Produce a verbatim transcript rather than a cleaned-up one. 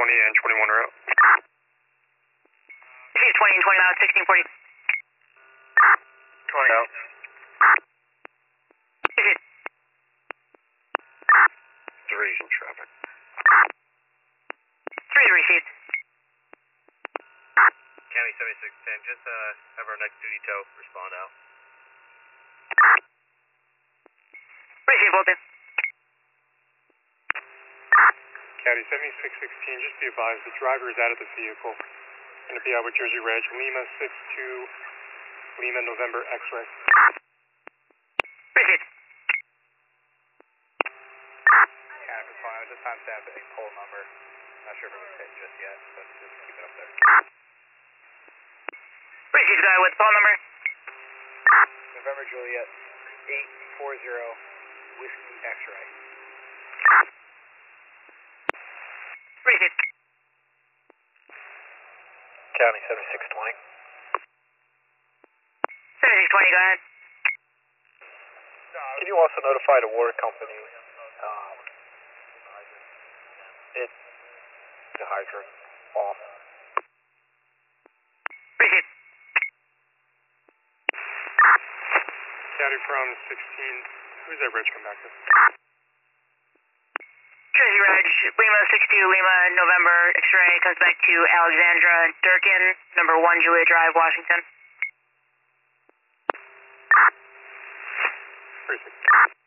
twenty and twenty-one route. Received twenty and twenty now at sixteen forty. twenty out. Received. Three in traffic. Three received. County seventy-six ten, just uh, have our next duty tow respond out. Received, Bolton. County seventy-six sixteen, just be advised, the driver is out of the vehicle. Going to be out with Jersey Reg, Lima six two, Lima November X-ray. Received. County for fine, just timestamp a poll number. Not sure if it was hit just yet, but just keep it up there. Received, guy with phone number. November Juliet, eight four zero, Whiskey X-ray. Received. County seventy-six twenty. seventy-six twenty, go ahead. Can you also notify the water company, um, it, the hydrant off? Received. County from sixteen, who's that Reg come back to? Jersey Reg, Lima six two, Lima November X-ray, comes back to Alexandra Durkin, number one Julia Drive, Washington. Perfect.